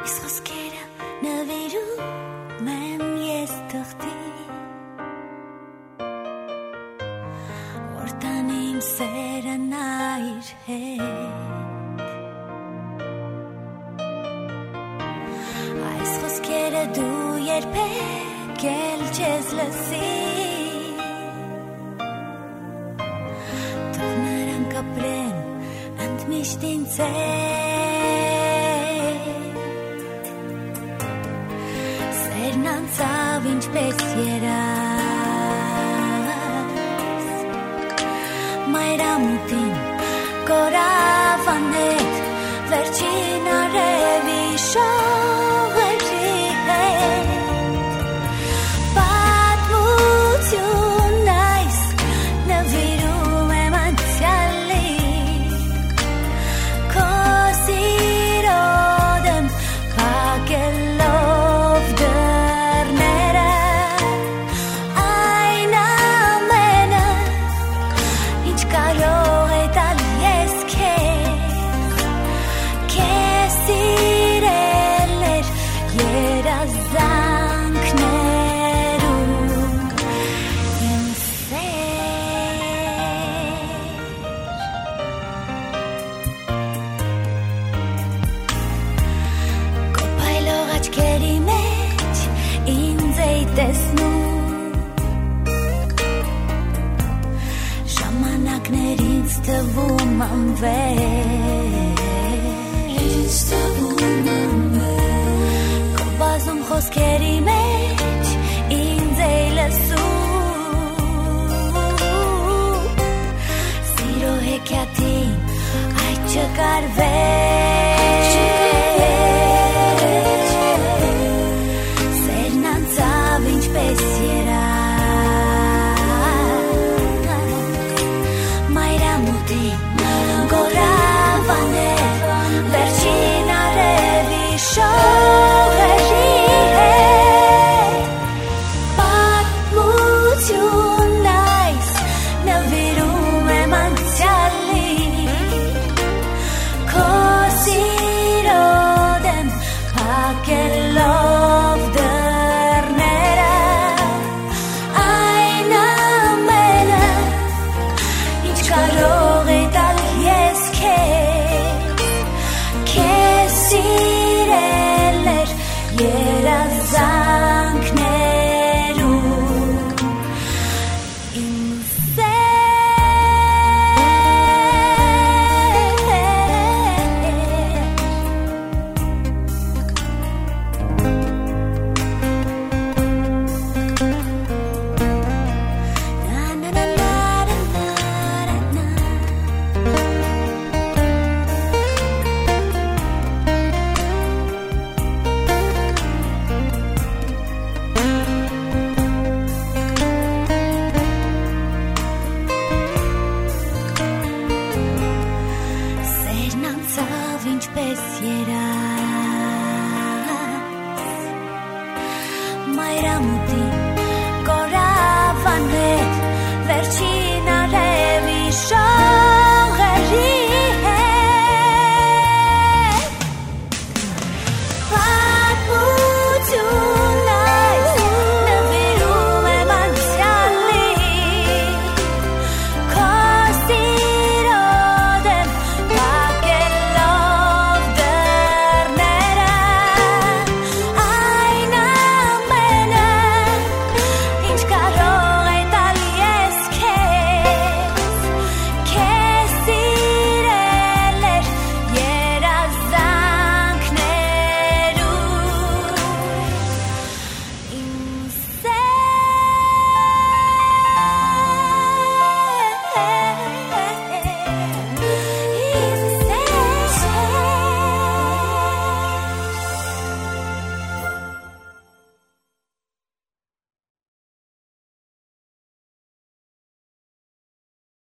Իսկ խոսքերը նվիրում եմ ես թղթի, որ տանիմ սերը նայր հետ։ Այս խոսքերը դու երբեք էլ չես լսի, թող նրանք ապրեն ընդմիշտ ինձ Սերն անցավ ինչպես երաս, մայրամուտին կորավ անհետ, վերջին արևի շողերի հետ։ Պատմություն այս նվիրում եմ անցյալին, քո սիրո դեմ փակելով դռները, այն ամենը, ինչ կարող է տալ ես քեզ սիրել էր երազանքներում իմ Կոփայլող աչքերի մեջ ինձ էի տեսնում, ժամանակներ ինձ թվում անվեր, քո բազում խոսքերի մեջ ինձ էի լսում, սիրո հեքիաթին այդ չկար Սերն անցավ ինչպես երաս, մայրամուտին կորավ անհետ, վերջին արևի շողերի հետ։ Պատմություն այս նվիրում եմ անցյալին, քո սիրո դեմ փակելով դռները, այն ամենը, ինչ կարող է տալ ես քեզ սիրել էր երազանքներում իմ Սերն անցավ ինչպես երաս, մայրամուտին